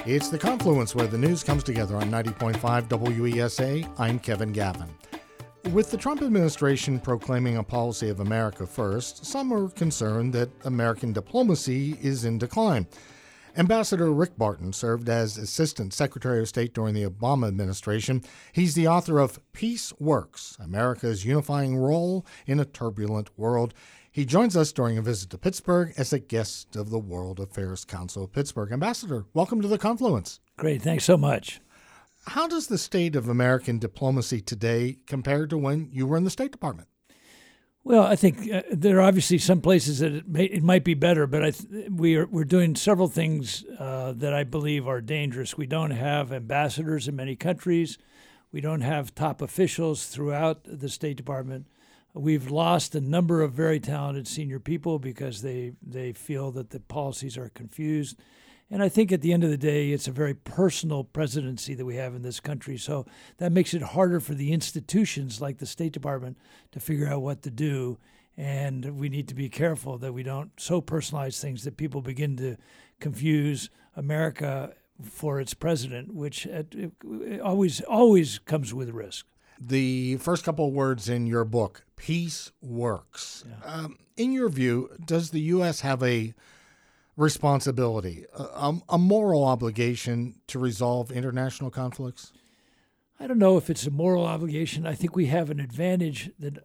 It's The Confluence, where the news comes together on 90.5 WESA. I'm Kevin Gavin. With the Trump administration proclaiming a policy of America first, some are concerned that American diplomacy is in decline. Ambassador Rick Barton served as Assistant Secretary of State during the Obama administration. He's the author of Peace Works, America's Unifying Role in a Turbulent World. He joins us during a visit to Pittsburgh as a guest of the World Affairs Council of Pittsburgh. Ambassador, welcome to The Confluence. Great. Thanks so much. How does the state of American diplomacy today compare to when you were in the State Department? Well, I think there are obviously some places that it might be better, but we're doing several things that I believe are dangerous. We don't have ambassadors in many countries. We don't have top officials throughout the State Department. We've lost a number of very talented senior people because they feel that the policies are confused. And I think at the end of the day, it's a very personal presidency that we have in this country. So that makes it harder for the institutions like the State Department to figure out what to do. And we need to be careful that we don't so personalize things that people begin to confuse America for its president, which always comes with risk. The first couple of words in your book, Peace Works. Yeah. In your view, does the U.S. have a responsibility, a moral obligation to resolve international conflicts? I don't know if it's a moral obligation. I think we have an advantage that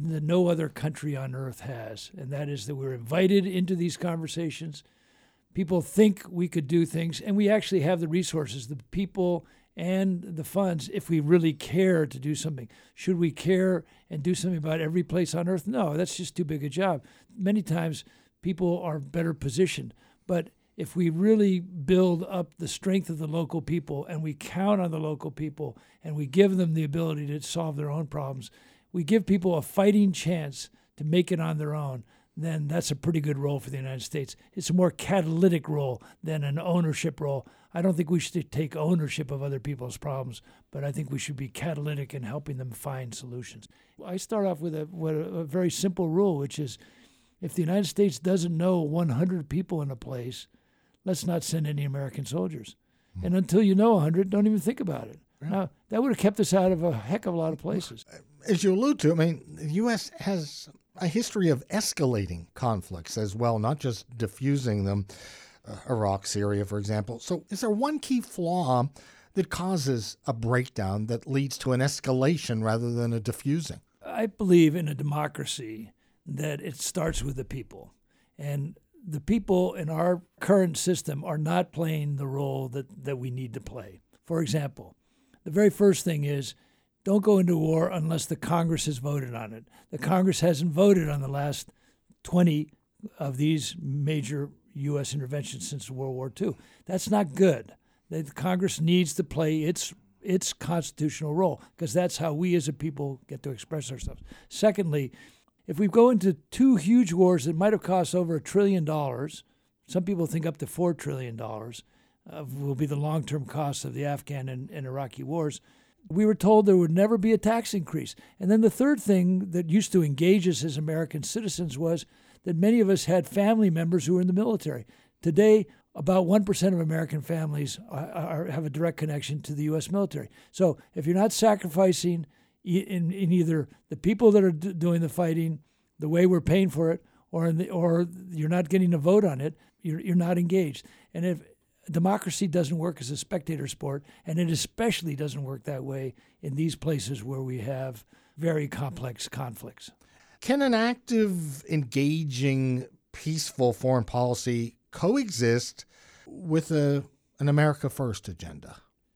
no other country on earth has, and that is that we're invited into these conversations. People think we could do things, and we actually have the resources, the people, and the funds if we really care to do something. Should we care and do something about every place on earth? No, that's just too big a job. Many times people are better positioned. But if we really build up the strength of the local people and we count on the local people and we give them the ability to solve their own problems, we give people a fighting chance to make it on their own, then that's a pretty good role for the United States. It's a more catalytic role than an ownership role. I don't think we should take ownership of other people's problems, but I think we should be catalytic in helping them find solutions. I start off with a very simple rule, which is, if the United States doesn't know 100 people in a place, let's not send any American soldiers. And until you know 100, don't even think about it. Yeah. Now, that would have kept us out of a heck of a lot of places. As you allude to, the U.S. has a history of escalating conflicts as well, not just diffusing them, Iraq, Syria, for example. So is there one key flaw that causes a breakdown that leads to an escalation rather than a diffusing? I believe in a democracy that it starts with the people. And the people in our current system are not playing the role that we need to play. For example, the very first thing is, don't go into war unless the Congress has voted on it. The Congress hasn't voted on the last 20 of these major U.S. interventions since World War II. That's not good. The Congress needs to play its constitutional role, because that's how we as a people get to express ourselves. Secondly, if we go into two huge wars that might have cost over $1 trillion, some people think up to $4 trillion will be the long-term cost of the Afghan and Iraqi wars. We were told there would never be a tax increase. And then the third thing that used to engage us as American citizens was that many of us had family members who were in the military. Today, about 1% of American families have a direct connection to the U.S. military. So if you're not sacrificing in either the people that are doing the fighting, the way we're paying for it, or you're not getting a vote on it, you're not engaged. And if democracy doesn't work as a spectator sport, and it especially doesn't work that way in these places where we have very complex conflicts. Can an active, engaging, peaceful foreign policy coexist with an America First agenda?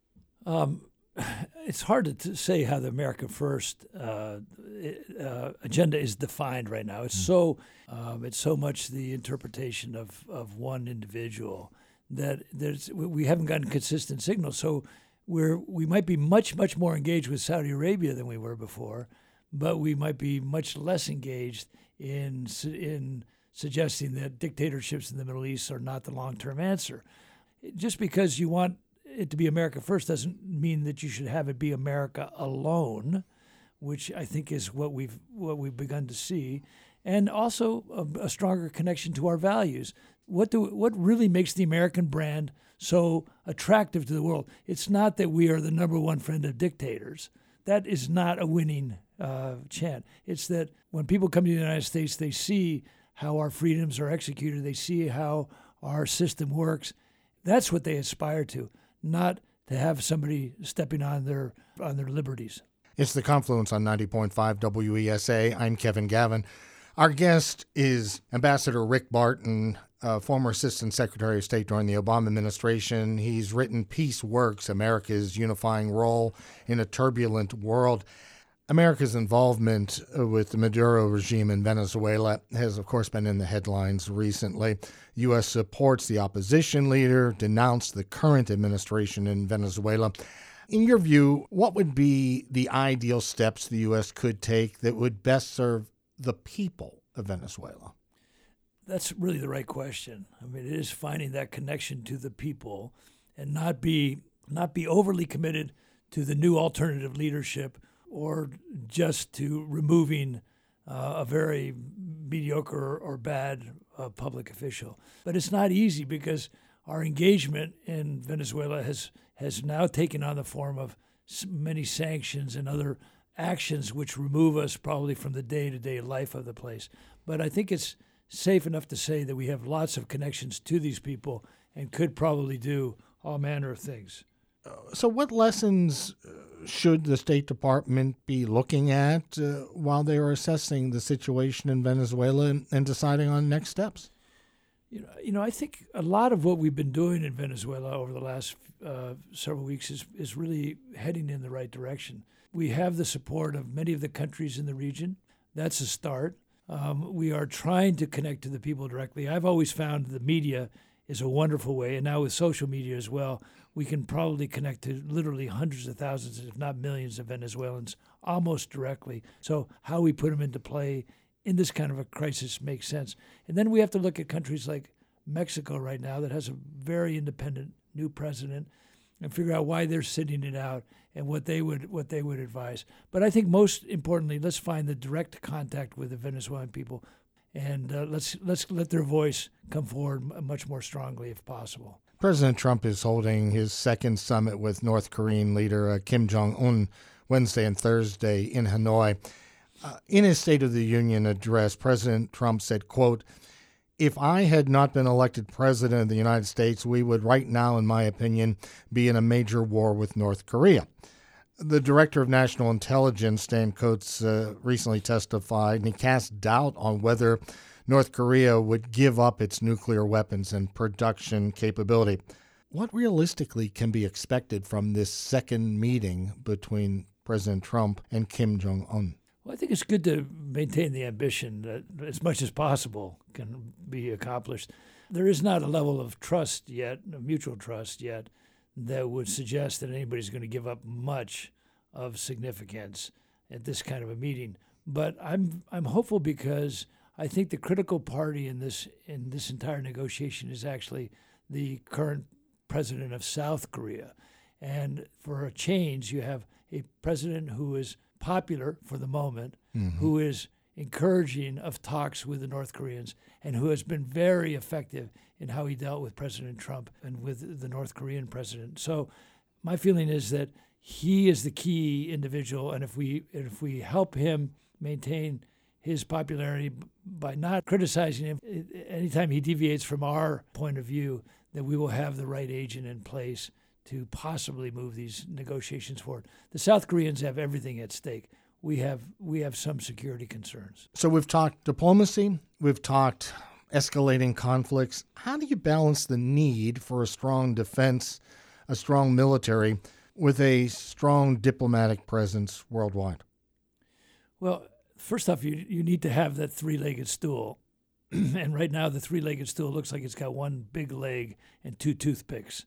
It's hard to say how the America First agenda is defined right now. It's so much the interpretation of one individual that we haven't gotten consistent signals. So we might be much more engaged with Saudi Arabia than we were before, but we might be much less engaged in suggesting that dictatorships in the Middle East are not the long-term answer. Just because you want it to be America first doesn't mean that you should have it be America alone, which I think is what we've begun to see, and also a stronger connection to our values. what really makes the American brand so attractive to the world? It's not that we are the number one friend of dictators. That is not a winning chant. It's that when people come to the United States, they see how our freedoms are executed. They see how our system works. That's what they aspire to, not to have somebody stepping on their liberties. It's The Confluence on 90.5 WESA. I'm Kevin Gavin. Our guest is Ambassador Rick Barton, former Assistant Secretary of State during the Obama administration. He's written Peace Works, America's Unifying Role in a Turbulent World. America's involvement with the Maduro regime in Venezuela has, of course, been in the headlines recently. U.S. supports the opposition leader, denounced the current administration in Venezuela. In your view, what would be the ideal steps the U.S. could take that would best serve the people of Venezuela? That's really the right question. I mean, it is finding that connection to the people and not be overly committed to the new alternative leadership or just to removing a very mediocre or bad public official. But it's not easy because our engagement in Venezuela has now taken on the form of many sanctions and other actions which remove us probably from the day-to-day life of the place. But I think it's safe enough to say that we have lots of connections to these people and could probably do all manner of things. So what lessons should the State Department be looking at while they are assessing the situation in Venezuela and deciding on next steps? You know, I think a lot of what we've been doing in Venezuela over the last several weeks is really heading in the right direction. We have the support of many of the countries in the region. That's a start. We are trying to connect to the people directly. I've always found the media is a wonderful way, and now with social media as well, we can probably connect to literally hundreds of thousands, if not millions, of Venezuelans almost directly. So how we put them into play in this kind of a crisis makes sense. And then we have to look at countries like Mexico right now that has a very independent new president and figure out why they're sitting it out and what they would advise. But I think most importantly, let's find the direct contact with the Venezuelan people, and let's let their voice come forward much more strongly if possible. President Trump is holding his second summit with North Korean leader Kim Jong-un Wednesday and Thursday in Hanoi. In his State of the Union address, President Trump said, quote, "If I had not been elected president of the United States, we would right now, in my opinion, be in a major war with North Korea." The Director of National Intelligence, Stan Coates, recently testified, and he cast doubt on whether North Korea would give up its nuclear weapons and production capability. What realistically can be expected from this second meeting between President Trump and Kim Jong-un? Well, I think it's good to maintain the ambition that as much as possible can be accomplished. There is not a level of trust yet, mutual trust yet, that would suggest that anybody's going to give up much of significance at this kind of a meeting. But I'm hopeful because I think the critical party in this entire negotiation is actually the current president of South Korea. And for a change, you have a president who is popular for the moment, who is encouraging of talks with the North Koreans, and who has been very effective in how he dealt with President Trump and with the North Korean president. So my feeling is that he is the key individual, and if we help him maintain his popularity by not criticizing him anytime he deviates from our point of view, that we will have the right agent in place to possibly move these negotiations forward. The South Koreans have everything at stake. We have some security concerns. So we've talked diplomacy, we've talked escalating conflicts. How do you balance the need for a strong defense, a strong military, with a strong diplomatic presence worldwide? Well, first off, you need to have that three-legged stool. And right now the three-legged stool looks like it's got one big leg and two toothpicks.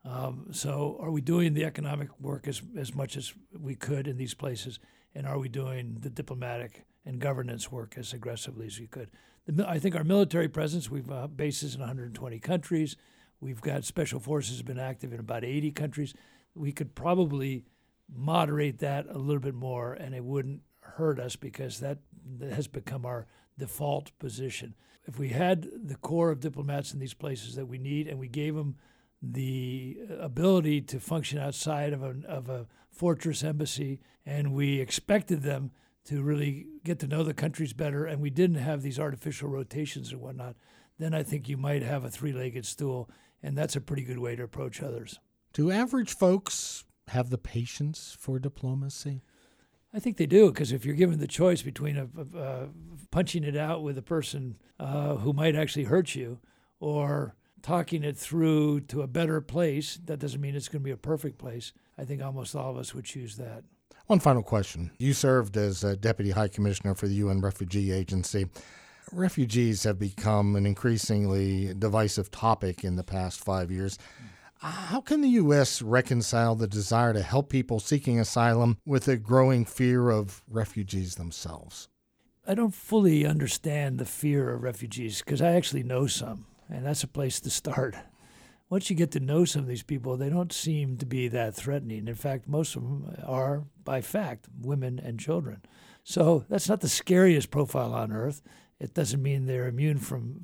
So are we doing the economic work as much as we could in these places? And are we doing the diplomatic and governance work as aggressively as we could? I think our military presence, we've bases in 120 countries. We've got special forces have been active in about 80 countries. We could probably moderate that a little bit more, and it wouldn't hurt us because that has become default position. If we had the core of diplomats in these places that we need, and we gave them the ability to function outside of a fortress embassy, and we expected them to really get to know the countries better, and we didn't have these artificial rotations and whatnot, then I think you might have a three-legged stool, and that's a pretty good way to approach others. Do average folks have the patience for diplomacy? I think they do, because if you're given the choice between punching it out with a person who might actually hurt you or talking it through to a better place, that doesn't mean it's going to be a perfect place. I think almost all of us would choose that. One final question. You served as Deputy High Commissioner for the UN Refugee Agency. Refugees have become an increasingly divisive topic in the past 5 years. How can the U.S. reconcile the desire to help people seeking asylum with a growing fear of refugees themselves? I don't fully understand the fear of refugees because I actually know some, and that's a place to start. Once you get to know some of these people, they don't seem to be that threatening. In fact, most of them are, by fact, women and children. So that's not the scariest profile on earth. It doesn't mean they're immune from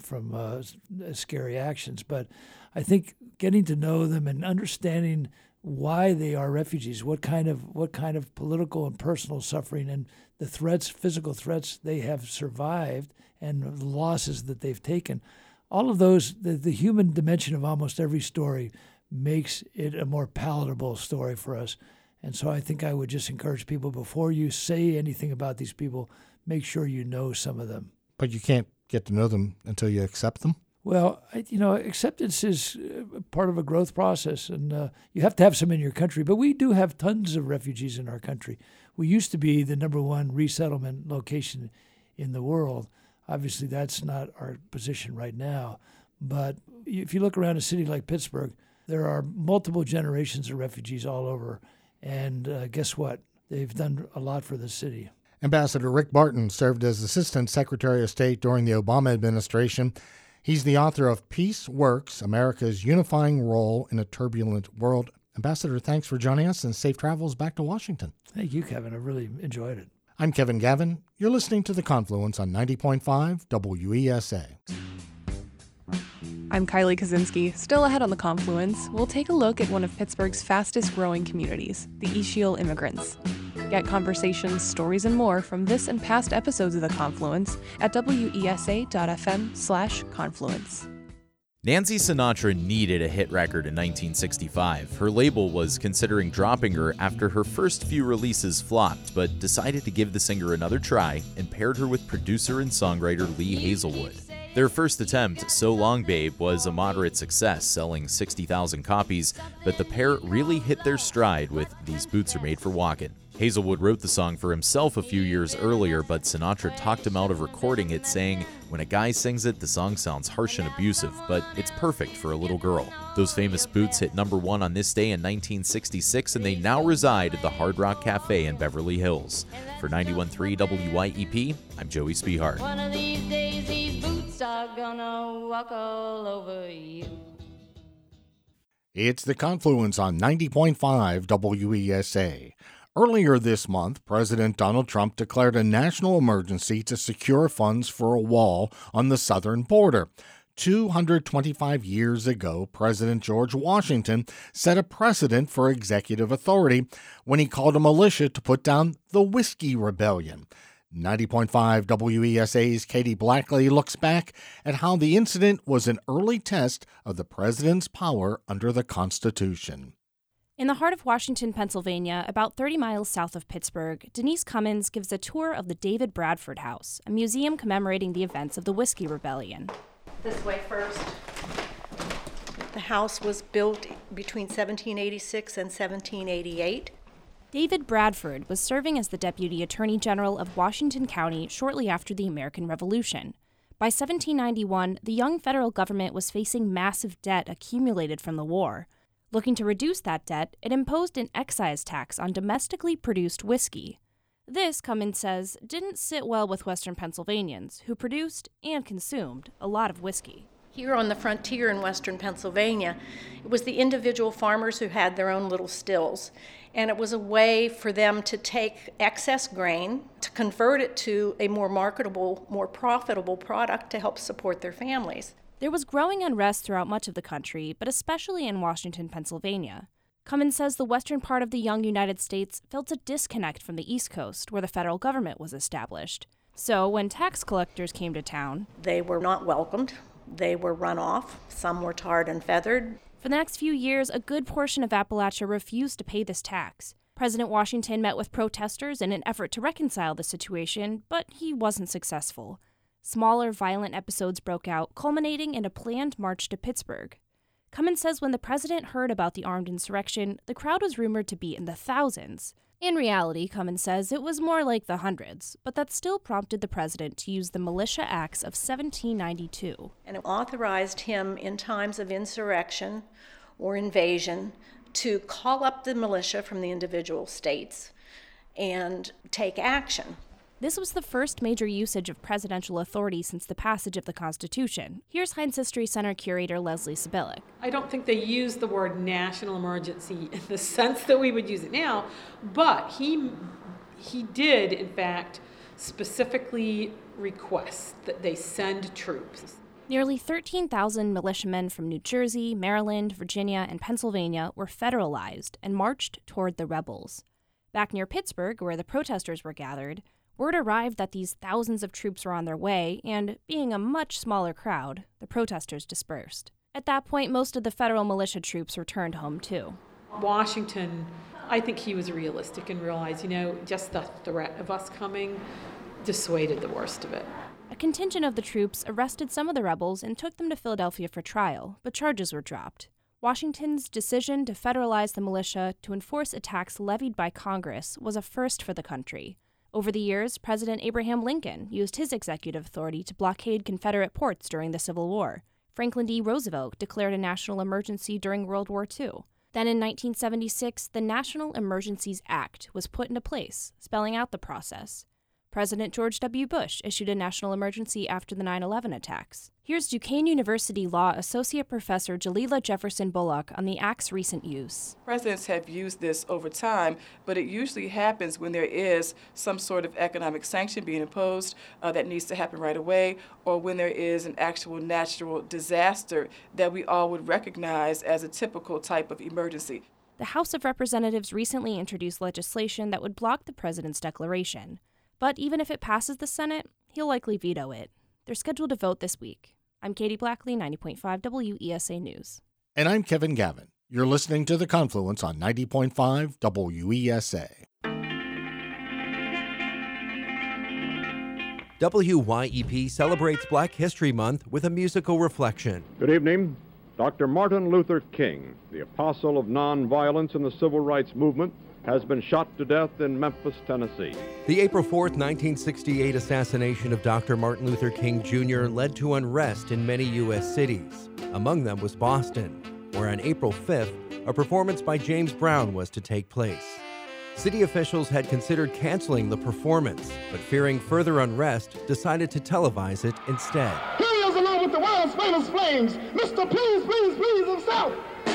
scary actions, but I think getting to know them and understanding why they are refugees, what kind of political and personal suffering and the threats, physical threats they have survived and the losses that they've taken, all of those, the human dimension of almost every story makes it a more palatable story for us. And so I think I would just encourage people, before you say anything about these people, make sure you know some of them. But you can't get to know them until you accept them? Well, acceptance is part of a growth process, and you have to have some in your country. But we do have tons of refugees in our country. We used to be the number one resettlement location in the world. Obviously, that's not our position right now. But if you look around a city like Pittsburgh, there are multiple generations of refugees all over. And guess what? They've done a lot for the city. Ambassador Rick Barton served as Assistant Secretary of State during the Obama administration. He's the author of Peace Works, America's Unifying Role in a Turbulent World. Ambassador, thanks for joining us, and safe travels back to Washington. Thank you, Kevin. I really enjoyed it. I'm Kevin Gavin. You're listening to The Confluence on 90.5 WESA. I'm Kylie Kaczynski. Still ahead on The Confluence, we'll take a look at one of Pittsburgh's fastest growing communities, the Ishiel immigrants. Get conversations, stories, and more from this and past episodes of The Confluence at wesa.fm/confluence. Nancy Sinatra needed a hit record in 1965. Her label was considering dropping her after her first few releases flopped, but decided to give the singer another try and paired her with producer and songwriter Lee Hazelwood. Their first attempt, So Long Babe, was a moderate success, selling 60,000 copies, but the pair really hit their stride with These Boots Are Made for Walkin'. Hazelwood wrote the song for himself a few years earlier, but Sinatra talked him out of recording it, saying, "When a guy sings it, the song sounds harsh and abusive, but it's perfect for a little girl." Those famous boots hit number one on this day in 1966, and they now reside at the Hard Rock Cafe in Beverly Hills. For 91.3 WYEP, I'm Joey Spehart. One of these days, these boots are gonna walk all over you. It's The Confluence on 90.5 WESA. Earlier this month, President Donald Trump declared a national emergency to secure funds for a wall on the southern border. 225 years ago, President George Washington set a precedent for executive authority when he called a militia to put down the Whiskey Rebellion. 90.5 WESA's Katie Blackley looks back at how the incident was an early test of the president's power under the Constitution. In the heart of Washington, Pennsylvania, about 30 miles south of Pittsburgh, Denise Cummins gives a tour of the David Bradford House, a museum commemorating the events of the Whiskey Rebellion. This way first. The house was built between 1786 and 1788. David Bradford was serving as the Deputy Attorney General of Washington County shortly after the American Revolution. By 1791, the young federal government was facing massive debt accumulated from the war. Looking to reduce that debt, it imposed an excise tax on domestically produced whiskey. This, Cummins says, didn't sit well with Western Pennsylvanians, who produced and consumed a lot of whiskey. Here on the frontier in western Pennsylvania, it was the individual farmers who had their own little stills. And it was a way for them to take excess grain, to convert it to a more marketable, more profitable product to help support their families. There was growing unrest throughout much of the country, but especially in Washington, Pennsylvania. Cummins says the western part of the young United States felt a disconnect from the East Coast, where the federal government was established. So when tax collectors came to town, they were not welcomed. They were run off. Some were tarred and feathered. For the next few years, a good portion of Appalachia refused to pay this tax. President Washington met with protesters in an effort to reconcile the situation, but he wasn't successful. Smaller, violent episodes broke out, culminating in a planned march to Pittsburgh. Cummins says when the president heard about the armed insurrection, the crowd was rumored to be in the thousands. In reality, Cummins says it was more like the hundreds, but that still prompted the president to use the Militia Acts of 1792. And it authorized him in times of insurrection or invasion to call up the militia from the individual states and take action. This was the first major usage of presidential authority since the passage of the Constitution. Here's Heinz History Center curator Leslie Sibilic. I don't think they use the word national emergency in the sense that we would use it now, but he did, in fact, specifically request that they send troops. Nearly 13,000 militiamen from New Jersey, Maryland, Virginia, and Pennsylvania were federalized and marched toward the rebels. Back near Pittsburgh, where the protesters were gathered, word arrived that these thousands of troops were on their way, and being a much smaller crowd, the protesters dispersed. At that point, most of the federal militia troops returned home, too. Washington, I think he was realistic and realized, just the threat of us coming dissuaded the worst of it. A contingent of the troops arrested some of the rebels and took them to Philadelphia for trial, but charges were dropped. Washington's decision to federalize the militia to enforce a tax levied by Congress was a first for the country. Over the years, President Abraham Lincoln used his executive authority to blockade Confederate ports during the Civil War. Franklin D. Roosevelt declared a national emergency during World War II. Then in 1976, the National Emergencies Act was put into place, spelling out the process. President George W. Bush issued a national emergency after the 9/11 attacks. Here's Duquesne University Law Associate Professor Jalila Jefferson Bullock on the Act's recent use. Presidents have used this over time, but it usually happens when there is some sort of economic sanction being imposed that needs to happen right away, or when there is an actual natural disaster that we all would recognize as a typical type of emergency. The House of Representatives recently introduced legislation that would block the president's declaration. But even if it passes the Senate, he'll likely veto it. They're scheduled to vote this week. I'm Katie Blackley, 90.5 WESA News. And I'm Kevin Gavin. You're listening to The Confluence on 90.5 WESA. WYEP celebrates Black History Month with a musical reflection. Good evening. Dr. Martin Luther King, the apostle of nonviolence in the civil rights movement, has been shot to death in Memphis, Tennessee. The April 4th, 1968 assassination of Dr. Martin Luther King Jr. led to unrest in many U.S. cities. Among them was Boston, where on April 5th, a performance by James Brown was to take place. City officials had considered canceling the performance, but fearing further unrest, decided to televise it instead. Here he is along with the world's famous flames, Mr. Please, Please, Please himself.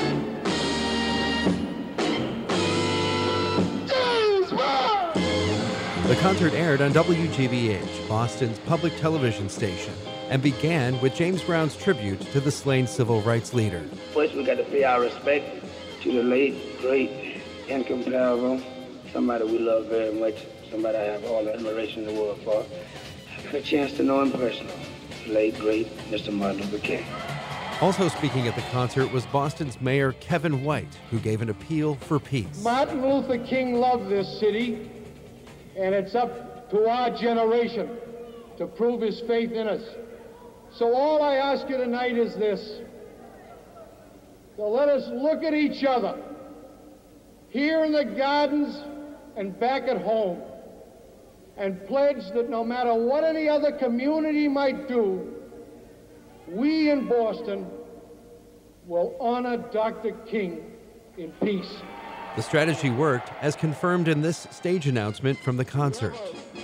The concert aired on WGBH, Boston's public television station, and began with James Brown's tribute to the slain civil rights leader. First, we got to pay our respect to the late, great, incomparable, somebody we love very much, somebody I have all the admiration in the world for. I got a chance to know him personally, the late, great Mr. Martin Luther King. Also speaking at the concert was Boston's Mayor Kevin White, who gave an appeal for peace. Martin Luther King loved this city, and it's up to our generation to prove his faith in us. So all I ask you tonight is this. So let us look at each other here in the gardens and back at home and pledge that no matter what any other community might do, we in Boston will honor Dr. King in peace. The strategy worked, as confirmed in this stage announcement from the concert.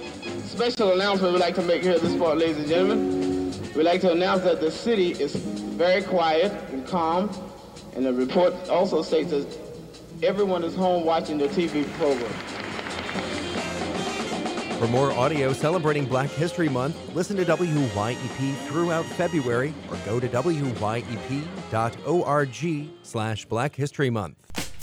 Special announcement we'd like to make here at this part, ladies and gentlemen. We'd like to announce that the city is very quiet and calm. And the report also states that everyone is home watching their TV program. For more audio celebrating Black History Month, listen to WYEP throughout February or go to wyep.org/Black History Month.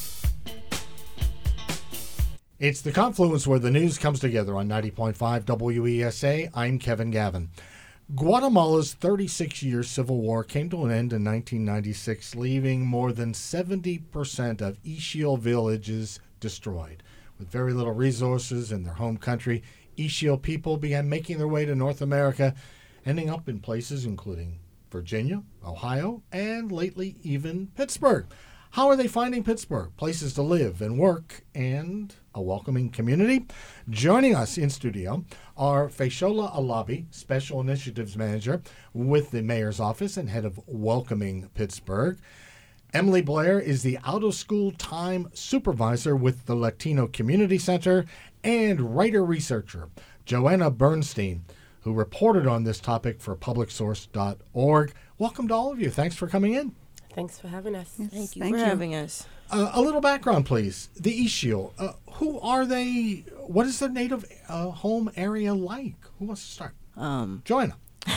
It's the confluence where the news comes together on 90.5 WESA. I'm Kevin Gavin. Guatemala's 36-year civil war came to an end in 1996, leaving more than 70% of Ixil villages destroyed. With very little resources in their home country, Ixil people began making their way to North America, ending up in places including Virginia, Ohio, and lately even Pittsburgh. How are they finding Pittsburgh? Places to live and work and a welcoming community? Joining us in studio are Feshola Alabi, Special Initiatives Manager with the Mayor's Office and Head of Welcoming Pittsburgh. Emily Blair is the out-of-school time supervisor with the Latino Community Center, and writer-researcher Joanna Bernstein, who reported on this topic for publicsource.org. Welcome to all of you. Thanks for coming in. Thanks for having us. Yes, Thank you for having us. A little background, please. The Ixil, who are they? What is their native home area like? Who wants to start? Joanna.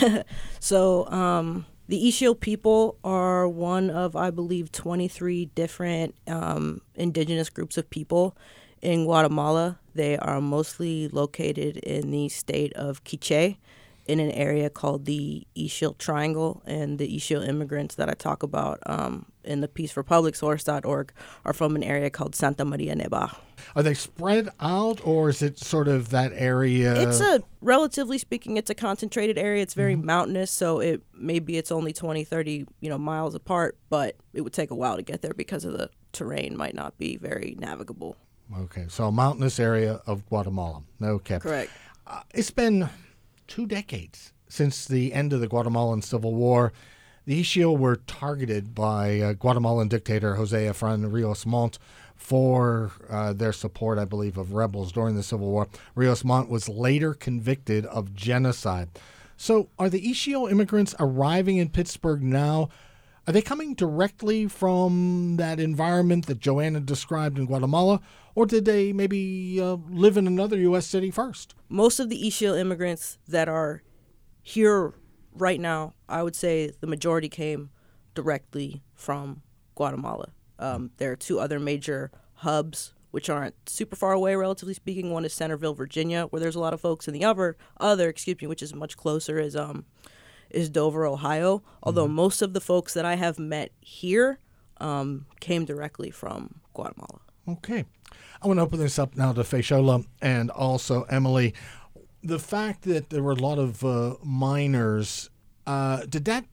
So the Ixil people are one of, I believe, 23 different indigenous groups of people in Guatemala. They are mostly located in the state of Quiché, in an area called the Ixil Triangle, and the Ixil immigrants that I talk about in the piece for publicsource.org are from an area called Santa Maria Neva. Are they spread out, or is it sort of that area? Relatively speaking, it's a concentrated area. It's very mountainous, so it's only 20, 30 miles apart, but it would take a while to get there because of the terrain might not be very navigable. Okay, so a mountainous area of Guatemala. Okay. Correct. It's been 2 decades since the end of the Guatemalan Civil War. The Ixil were targeted by Guatemalan dictator Jose Efrain Rios Montt for their support, I believe, of rebels during the Civil War. Rios Montt was later convicted of genocide. So are the Ixil immigrants arriving in Pittsburgh now? Are they coming directly from that environment that Joanna described in Guatemala, or did they maybe live in another U.S. city first? Most of the Ixil immigrants that are here right now, I would say the majority came directly from Guatemala. There are 2 other major hubs, which aren't super far away, relatively speaking. One is Centerville, Virginia, where there's a lot of folks, and the other, which is much closer, is Dover, Ohio. Although most of the folks that I have met here came directly from Guatemala. Okay. I want to open this up now to Feshola and also Emily. The fact that there were a lot of minors, did that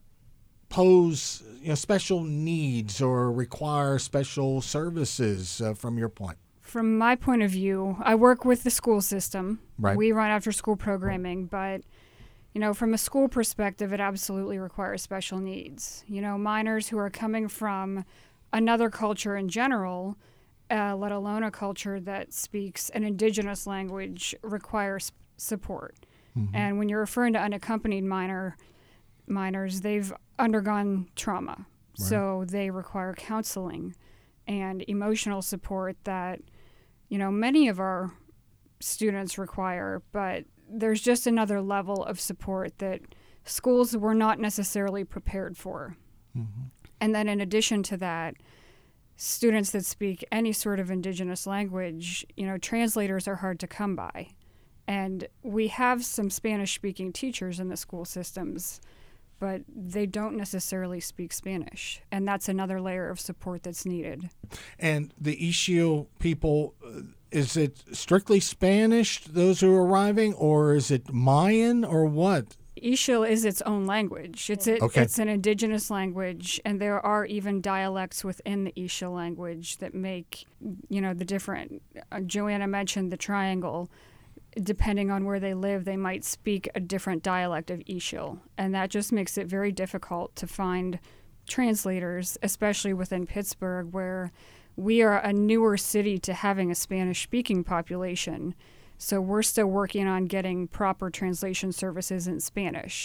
pose special needs or require special services from your point? From my point of view, I work with the school system. Right. We run after-school programming, but from a school perspective, it absolutely requires special needs. Minors who are coming from another culture in general, let alone a culture that speaks an indigenous language, requires support. Mm-hmm. And when you're referring to unaccompanied minors, they've undergone trauma. Right. So they require counseling and emotional support that, many of our students require, but there's just another level of support that schools were not necessarily prepared for. Mm-hmm. And then in addition to that, students that speak any sort of indigenous language, translators are hard to come by. And we have some Spanish-speaking teachers in the school systems, but they don't necessarily speak Spanish. And that's another layer of support that's needed. And the Ixil people, is it strictly Spanish, those who are arriving, or is it Mayan, or what? Ixil is its own language. It's an indigenous language, and there are even dialects within the Ixil language that make, the different. Joanna mentioned the triangle. Depending on where they live, they might speak a different dialect of Ixil, and that just makes it very difficult to find translators, especially within Pittsburgh, where we are a newer city to having a Spanish-speaking population. So we're still working on getting proper translation services in Spanish.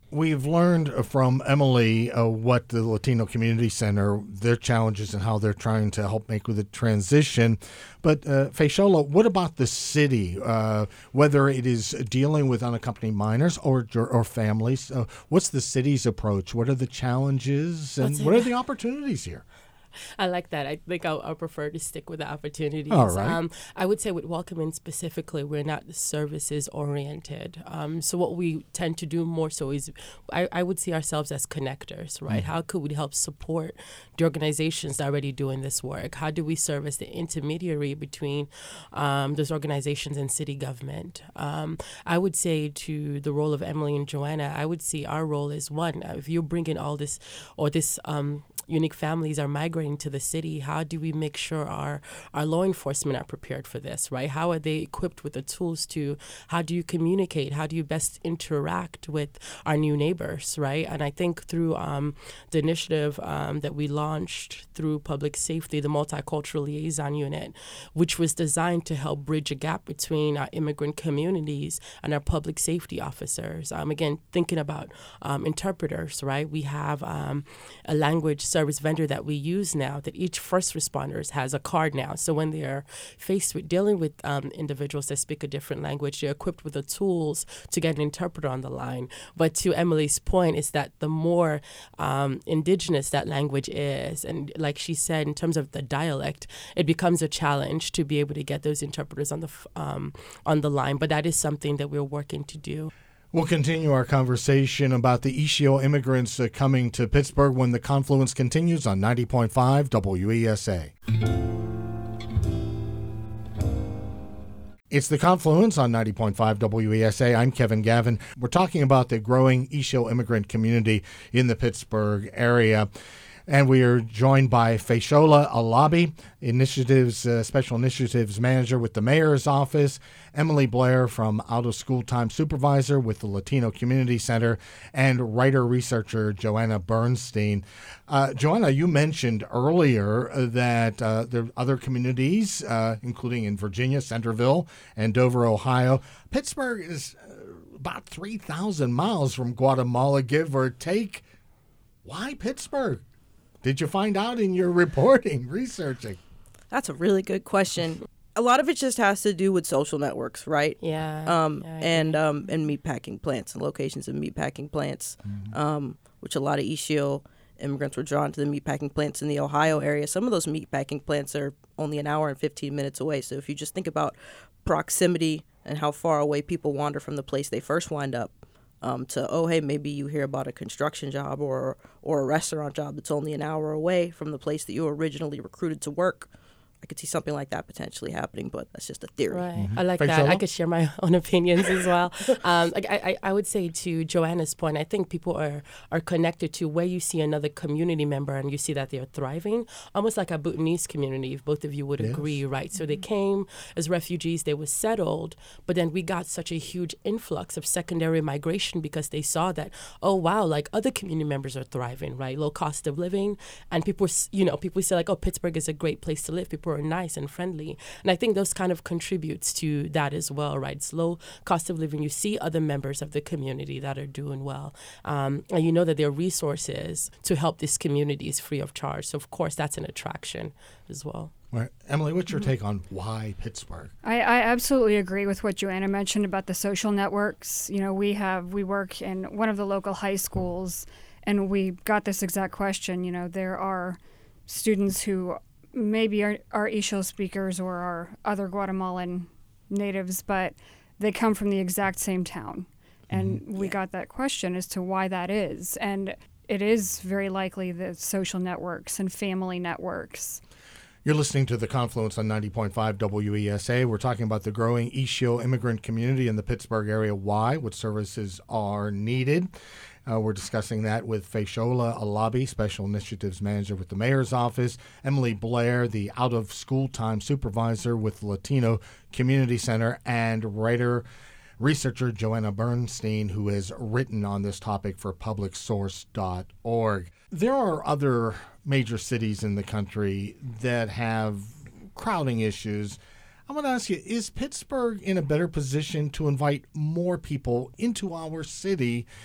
We've learned from Emily what the Latino Community Center, their challenges and how they're trying to help make with the transition. But Faishola, what about the city, whether it is dealing with unaccompanied minors or families? What's the city's approach? What are the challenges and what are the opportunities here? I like that. I think I'll prefer to stick with the opportunities. All right. I would say with Welcoming specifically, we're not services oriented. So what we tend to do more so is I would see ourselves as connectors, right? How could we help support the organizations that are already doing this work? How do we serve as the intermediary between those organizations and city government? I would say to the role of Emily and Joanna, I would see our role as one. If you're bringing all this or this unique families are migrating to the city, how do we make sure our law enforcement are prepared for this, right? How are they equipped with the tools how do you communicate? How do you best interact with our new neighbors, right? And I think through the initiative that we launched through public safety, the Multicultural Liaison Unit, which was designed to help bridge a gap between our immigrant communities and our public safety officers. Again, thinking about interpreters, right? We have a language service vendor that we use now that each first responders has a card now. So when they're faced with dealing with individuals that speak a different language, they're equipped with the tools to get an interpreter on the line. But to Emily's point is that the more indigenous that language is, and like she said, in terms of the dialect, it becomes a challenge to be able to get those interpreters on the line. But that is something that we're working to do. We'll continue our conversation about the Ishio immigrants coming to Pittsburgh when the Confluence continues on 90.5 WESA. It's the Confluence on 90.5 WESA. I'm Kevin Gavin. We're talking about the growing Ishio immigrant community in the Pittsburgh area. And we are joined by Faishola Alabi, Special Initiatives Manager with the Mayor's Office, Emily Blair from Out of School Time Supervisor with the Latino Community Center, and writer-researcher Joanna Bernstein. Joanna, you mentioned earlier that there are other communities, including in Virginia, Centerville, and Dover, Ohio. Pittsburgh is about 3,000 miles from Guatemala, give or take. Why Pittsburgh? Did you find out in your reporting, researching? That's a really good question. A lot of it just has to do with social networks, right? Yeah. And meatpacking plants and locations of meatpacking plants, which a lot of Ishio immigrants were drawn to the meatpacking plants in the Ohio area. Some of those meatpacking plants are only an hour and 15 minutes away. So if you just think about proximity and how far away people wander from the place they first wind up, hey, maybe you hear about a construction job or a restaurant job that's only an hour away from the place that you were originally recruited to work. I could see something like that potentially happening, but that's just a theory. Right. I like that. I could share my own opinions as well. I would say to Joanna's point, I think people are connected to where you see another community member and you see that they're thriving, almost like a Bhutanese community, if both of you would agree, right? So they came as refugees, they were settled, but then we got such a huge influx of secondary migration because they saw that, oh, wow, like other community members are thriving, right? Low cost of living. And people say like, oh, Pittsburgh is a great place to live. People are nice and friendly. And I think those kind of contributes to that as well, right? It's low cost of living. You see other members of the community that are doing well. And you know that there are resources to help these communities free of charge. So, of course, that's an attraction as well. Right. Emily, what's your take on why Pittsburgh? I absolutely agree with what Joanna mentioned about the social networks. You know, we work in one of the local high schools, and we got this exact question. You know, there are students who maybe are Ishio speakers or are other Guatemalan natives, but they come from the exact same town. And we got that question as to why that is. And it is very likely the social networks and family networks. You're listening to The Confluence on 90.5 WESA. We're talking about the growing Ishio immigrant community in the Pittsburgh area. Why? What services are needed? We're discussing that with Faishola Alabi, Special Initiatives Manager with the Mayor's Office, Emily Blair, the Out of School Time Supervisor with the Latino Community Center, and writer-researcher Joanna Bernstein, who has written on this topic for publicsource.org. There are other major cities in the country that have crowding issues. I want to ask you, is Pittsburgh in a better position to invite more people into our city?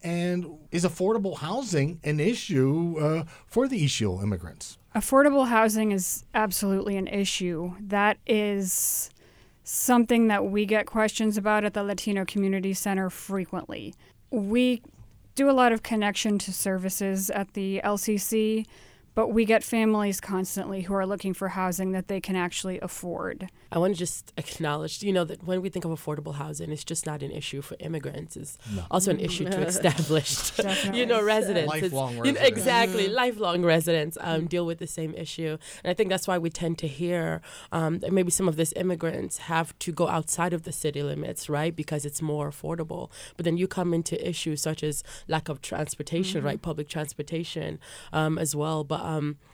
And is affordable housing an issue for the Ishiel immigrants? Affordable housing is absolutely an issue. That is something that we get questions about at the Latino Community Center frequently. We do a lot of connection to services at the LCC, but we get families constantly who are looking for housing that they can actually afford. I want to just acknowledge, that when we think of affordable housing, it's just not an issue for immigrants. It's also an issue to established, residents. Lifelong residents. Exactly. Lifelong residents deal with the same issue. And I think that's why we tend to hear that maybe some of these immigrants have to go outside of the city limits, right? Because it's more affordable. But then you come into issues such as lack of transportation, right? Public transportation as well. But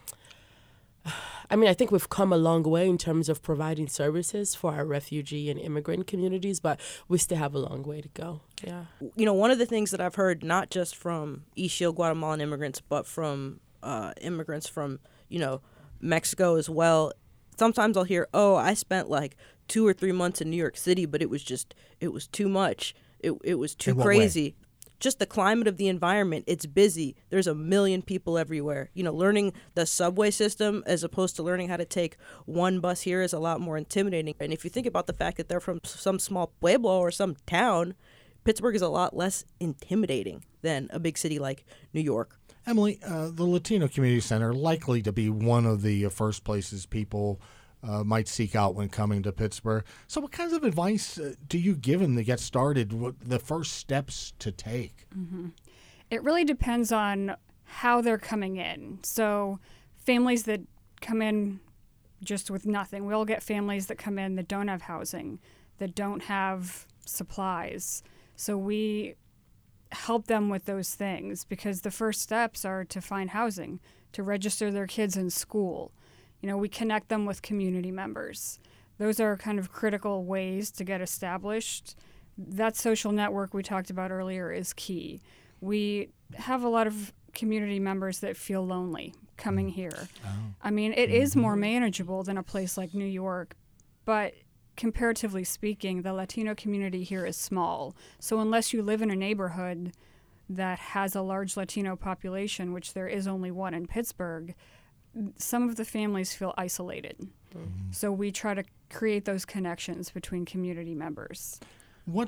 I think we've come a long way in terms of providing services for our refugee and immigrant communities, but we still have a long way to go. Yeah. One of the things that I've heard, not just from Ishiel Guatemalan immigrants, but from immigrants from, Mexico as well, sometimes I'll hear, I spent like 2 or 3 months in New York City, but it was too much. It was too crazy. Just the climate of the environment, it's busy. There's a million people everywhere. Learning the subway system as opposed to learning how to take one bus here is a lot more intimidating. And if you think about the fact that they're from some small pueblo or some town, Pittsburgh is a lot less intimidating than a big city like New York. Emily, the Latino Community Center likely to be one of the first places people might seek out when coming to Pittsburgh. So what kinds of advice do you give them to get started, what the first steps to take? Mm-hmm. It really depends on how they're coming in. So families that come in just with nothing, we'll get families that come in that don't have housing, that don't have supplies. So we help them with those things because the first steps are to find housing, to register their kids in school. We connect them with community members. Those are kind of critical ways to get established. That social network we talked about earlier is key. We have a lot of community members that feel lonely coming here. It is more manageable than a place like New York, but comparatively speaking, the Latino community here is small. So unless you live in a neighborhood that has a large Latino population, which there is only one in Pittsburgh, some of the families feel isolated. Mm-hmm. So we try to create those connections between community members. What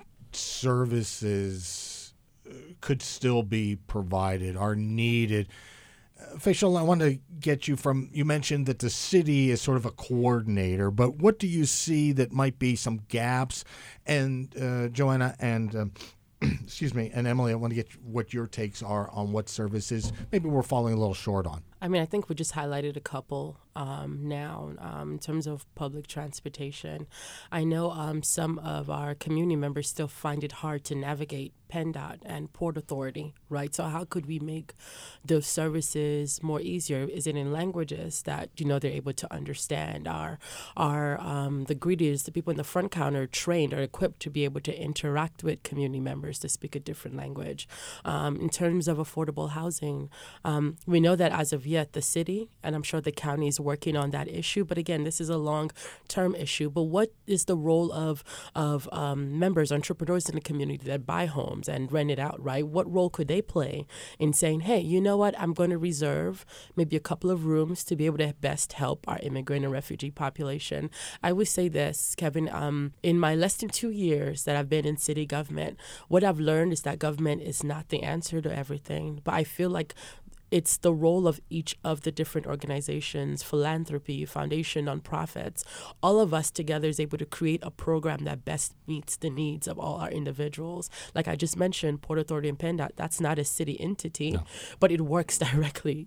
services could still be provided, are needed? Faisal, I want to get you mentioned that the city is sort of a coordinator, but what do you see that might be some gaps? And Joanna and and Emily, I want to get what your takes are on what services maybe we're falling a little short on. I think we just highlighted a couple now in terms of public transportation. I know some of our community members still find it hard to navigate PennDOT and Port Authority, right? So how could we make those services more easier? Is it in languages that, they're able to understand? Are the greeters, the people in the front counter trained or equipped to be able to interact with community members to speak a different language? In terms of affordable housing, we know that as of yet, the city, and I'm sure the county is working on that issue. But again, this is a long-term issue. But what is the role of members, entrepreneurs in the community that buy homes and rent it out, right? What role could they play in saying, hey, you know what, I'm going to reserve maybe a couple of rooms to be able to best help our immigrant and refugee population? I would say this, Kevin, in my less than 2 years that I've been in city government, what I've learned is that government is not the answer to everything. But I feel like it's the role of each of the different organizations, philanthropy, foundation, nonprofits. All of us together is able to create a program that best meets the needs of all our individuals. Like I just mentioned, Port Authority and PennDOT, that's not a city entity, but it works directly,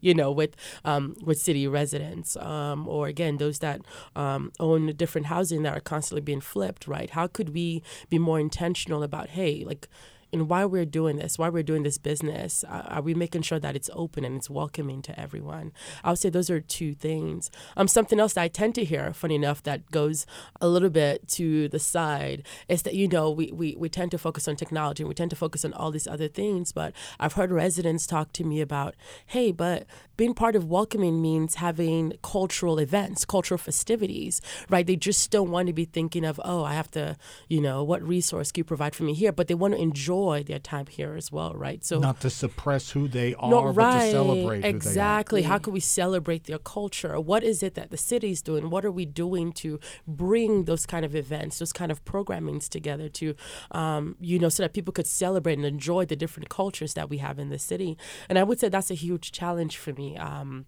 with city residents. Or again, those that own different housing that are constantly being flipped, right? How could we be more intentional about, and why we're doing this business? Are we making sure that it's open and it's welcoming to everyone? I would say those are two things. Something else that I tend to hear, funny enough, that goes a little bit to the side is that, we tend to focus on technology and we tend to focus on all these other things. But I've heard residents talk to me about, hey, but being part of welcoming means having cultural events, cultural festivities, right? They just don't want to be thinking of, I have to, what resource can you provide for me here? But they want to enjoy enjoy their time here as well, right? So not to suppress who they are, but to celebrate exactly. who they are. How can we celebrate their culture? What is it that the city's doing? What are we doing to bring those kind of events, those kind of programmings together to, so that people could celebrate and enjoy the different cultures that we have in the city? And I would say that's a huge challenge for me.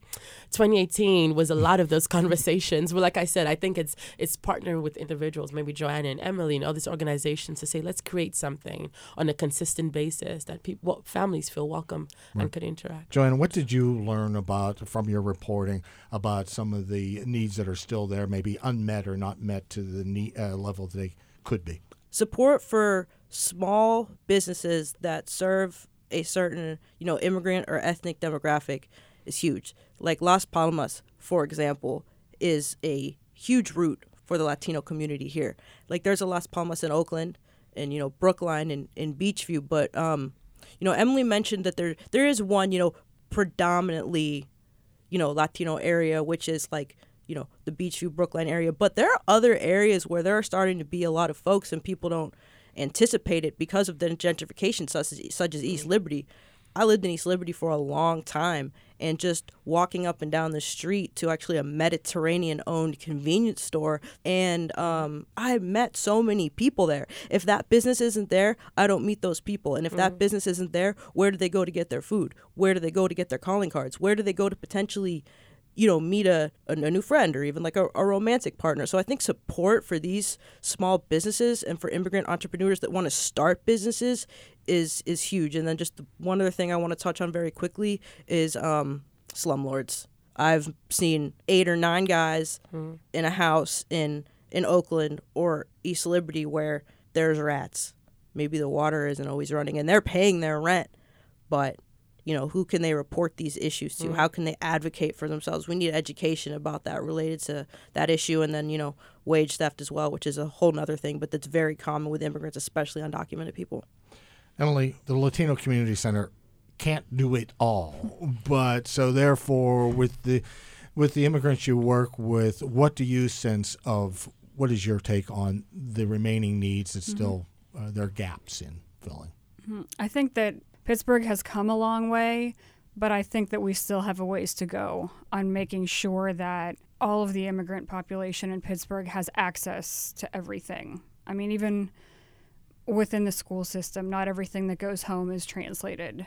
2018 was a lot of those conversations. But like I said, I think it's partnering with individuals, maybe Joanna and Emily and all these organizations, to say let's create something on a consistent basis that families feel welcome and could interact. Joanna, what did you learn from your reporting about some of the needs that are still there, maybe unmet or not met to the level they could be? Support for small businesses that serve a certain, immigrant or ethnic demographic is huge. Like Las Palmas, for example, is a huge route for the Latino community here. Like there's a Las Palmas in Oakland and, Brookline and Beachview. But, Emily mentioned that there is one, predominantly, Latino area, which is like, the Beachview, Brookline area. But there are other areas where there are starting to be a lot of folks and people don't anticipate it because of the gentrification, such as East Liberty. I lived in East Liberty for a long time, and just walking up and down the street to actually a Mediterranean-owned convenience store, and I met so many people there. If that business isn't there, I don't meet those people. And if that business isn't there, where do they go to get their food? Where do they go to get their calling cards? Where do they go to potentially meet a new friend or even like a romantic partner? So I think support for these small businesses and for immigrant entrepreneurs that want to start businesses is huge. And then just one other thing I want to touch on very quickly is slumlords. I've seen 8 or 9 guys in a house in Oakland or East Liberty where there's rats. Maybe the water isn't always running and they're paying their rent, but who can they report these issues to? How can they advocate for themselves? We need education about that related to that issue. And then, wage theft as well, which is a whole nother thing, but that's very common with immigrants, especially undocumented people. Emily, the Latino Community Center can't do it all. But so therefore, with the immigrants you work with, what do you sense of, what is your take on the remaining needs that still there are gaps in filling? I think that Pittsburgh has come a long way, but I think that we still have a ways to go on making sure that all of the immigrant population in Pittsburgh has access to everything. I mean, even within the school system, not everything that goes home is translated.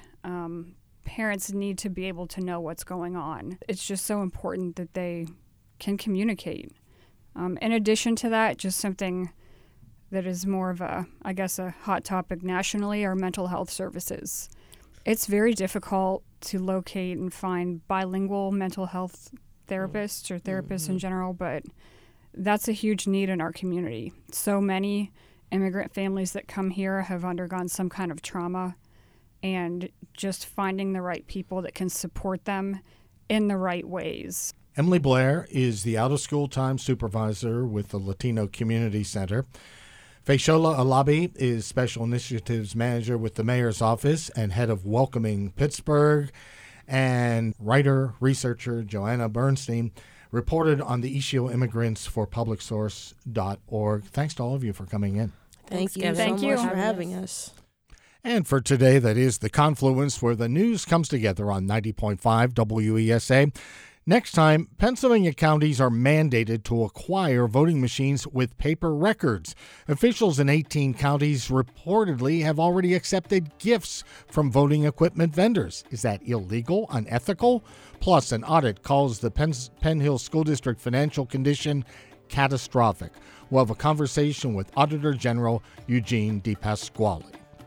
Parents need to be able to know what's going on. It's just so important that they can communicate. In addition to that, just something that is more of a hot topic nationally are mental health services. It's very difficult to locate and find bilingual mental health therapists or therapists in general, but that's a huge need in our community. So many immigrant families that come here have undergone some kind of trauma, and just finding the right people that can support them in the right ways. Emily Blair is the out-of-school time supervisor with the Latino Community Center. Faishola Alabi is Special Initiatives Manager with the Mayor's Office and Head of Welcoming Pittsburgh. And writer, researcher Joanna Bernstein reported on the issue of immigrants for publicsource.org. Thanks to all of you for coming in. Thank you so much for having us. And for today, that is The Confluence, where the news comes together on 90.5 WESA. Next time, Pennsylvania counties are mandated to acquire voting machines with paper records. Officials in 18 counties reportedly have already accepted gifts from voting equipment vendors. Is that illegal, unethical? Plus, an audit calls the Penn Hill School District financial condition catastrophic. We'll have a conversation with Auditor General Eugene DePasquale.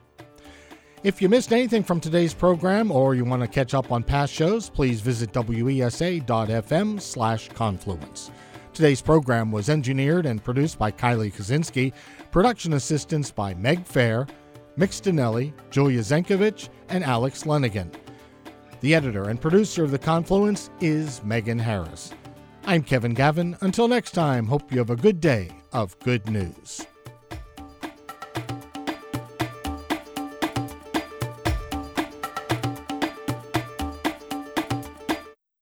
If you missed anything from today's program or you want to catch up on past shows, please visit wesa.fm/confluence. Today's program was engineered and produced by Kylie Kaczynski, production assistance by Meg Fair, Mick Stinelli, Julia Zenkovich, and Alex Lenigan. The editor and producer of The Confluence is Megan Harris. I'm Kevin Gavin. Until next time, hope you have a good day of good news.